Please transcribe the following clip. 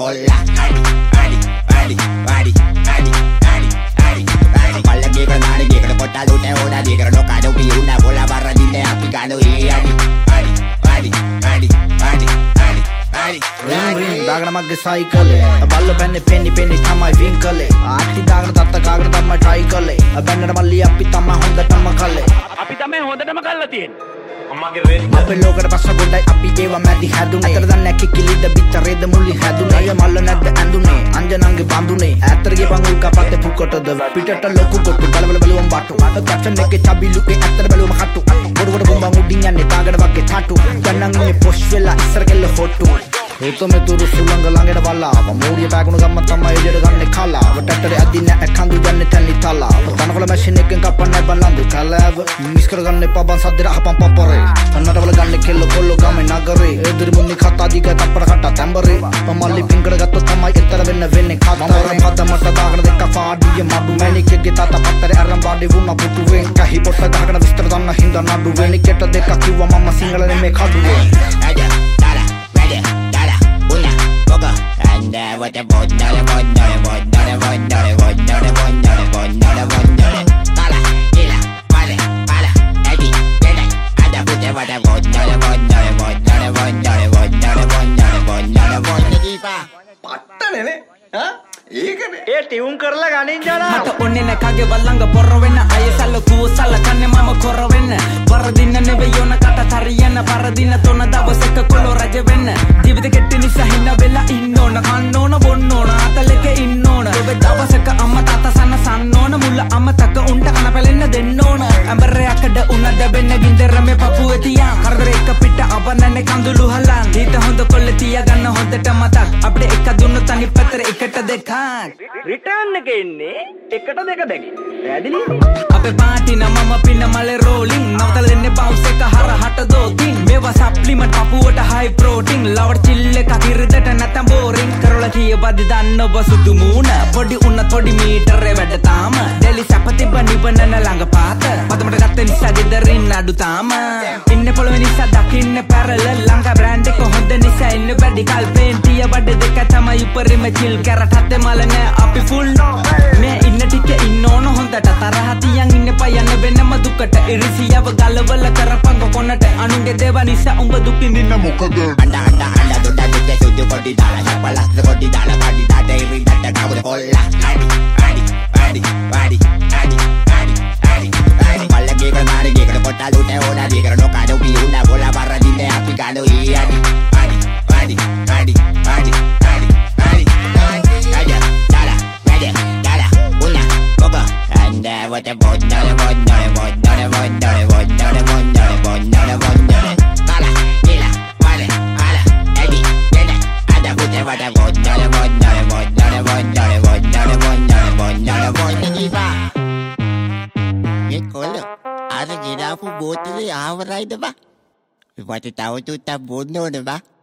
holla. Adi. Palla giga nani giga porta lute una giga no cado pi una bola barra di te applicando i adi. Ring dagna magge cycle ballo penne penny tamai winkle atti dagna tatta kagana tamma try kalle bennada malli appi tamma hondatama kalle අපි තමයි හොඳටම කල්ලා තියෙන්නේ අම්මගේ ready අපේ ලෝකෙට පස්ස ගොඩයි අපි ඒව මැදි හැදුනේ අතර දන්නේ කිකිලිද පිටරේද මුලි හැදුනේ අය මල්ල නැද්ද ඇඳුනේ අංජනංගේ බඳුනේ ඇතරගේ පංගුල් කපත්තේ පුකොටද පිටට ලොකු කොටු බලවල බලුවම් බටු කච්චන් එකේ චබිලුකේ ඇතර බැලුවම කටු බොඩුවට බොම්බන් උඩින් යන්නේ තාගඩ වගේ ටටු දැන් ඉන්නේ පොෂ් වෙලා ඉස්සර කෙල්ල හොට්ටු ඒතොමෙ තුරු සුලංග ළඟට වල්ලාව මෝරිය බෑගුණු ගම්ම තමයි එළියට ගන්නේ කලාව ටට්ටරේ අදින්න ඇකන්දු යන්නේ තැන්නි තලාව තනකොළ මැෂින් එකෙන් කපන්නේ බලන්දු කලාව මිස් කරගන්න එපා බන් සද්දේ අහපන් පපරේ අන්නට වල ගන්නේ කෙල්ල කොල්ල ගමේ නගරේ එදිරි මුන්නි කතා දිග තප්පර කට තැඹරේ මල්ලි පිංගඩ ගත්තොත් තමයි එතර වෙන්නේ කතරම් පදමට දාගෙන දෙක පාඩිය මඩු මැණිකෙක්ගේ තාත පත්තරේ අරන් බාඩි වුණා පුටුවෙන් කහි පොට ගහගෙන විස්තර දන්න හින්දා නඩු වෙනිකට දෙකක් කිව්වා මම සිංහල නෙමේ කඩුවේ What the boy, Tala, ila, pala, edi, dede, ada pute what the boy, පට්ටනේ ඈ ඒකනේ ඒ ටියුන් කරලා ගනින් ජලා මට ඔන්නේ නැකගේ වල්ලංග පොර වෙන්න අයසල්ල කුවසල්ල කන්නේ මම කොර වෙන්න වරදින්න නෙවෙයි යොන කට තරියන්න පරදින තොන දවසක කොළ රජ වෙන්න ජීවිත කෙටි නිසා හින්න වෙලා ඉන්න ඕන කන්න ඕන බොන්න ඕන අතලෙක ඉන්න ඕන ඔබ දවසක අම්මා තාත්තා සන්න ඕන මුල්ල අම්මතක උන්ට කන පැලෙන්න දෙන්න ඕන ඇඹරයකඩ උනද වෙන්න ගින්දර මේ පපුවේ තියා කරදර එක පිට අවන්නන්නේ කඳුළු හලන් හිත හොඳ කොල්ල තියා ගන්න හොඳට මතක් අපේ එක දුන්නොත් අනිත් පැත්තට එකට දෙකක් රිටර්න් එක එන්නේ එකට දෙක දෙක පැහැදිලි අපේ පාටි නමම පින්න මලේ රෝලින් නවතලෙන්නේ බවුස් එක හරහට දෝතින් මේවා සප්ලිමන්ට් පපුවට හයි ප්‍රෝටීන් ලවර් චිල් එක කිරිදට නැතම් බෝරින් කරලා කීයවද දන්න ඔබ සුදු මූණ පොඩි උන්නත් පොඩි මීටරේ වැඩ තාම ඩෙලි සපති බනිබනන ළඟ පාත පතමට ගත්ත නිසා ගෙදරින් අඩු තාම ඉන්නේ පොළොවේ නිසා දකින්න පැරලල් ළඟ බ්‍රෑන්ඩ් එක හොඳ නිසා ඉන්න වැඩි කල්පෙන් තිය වඩ දෙක තමයි උපරිම චිල් කැරට් හතේ මල නෑ අපි ෆුල් මේ ඉන්න ටික ඉන්න ඕන හොඳට තරහ තියන් ඉන්න පයන්න වෙනම දුකට ඉරිසියව ගලවල කරපංග කොනට අනුන්ගේ දේව නිසා උඹ දුකින් ඉන්න මොකද anda dodda dodda suju kodi dala chapala kodi dala badi dada iri dada kamu holla adi palla giga nani giga porta lute una giga no cado pi una bola barra di te applicando i adi dala una boga anda what the boy dala ada kira aku buat ini apa rai deh pak? Buat tahu tu tak bodoh deh pak.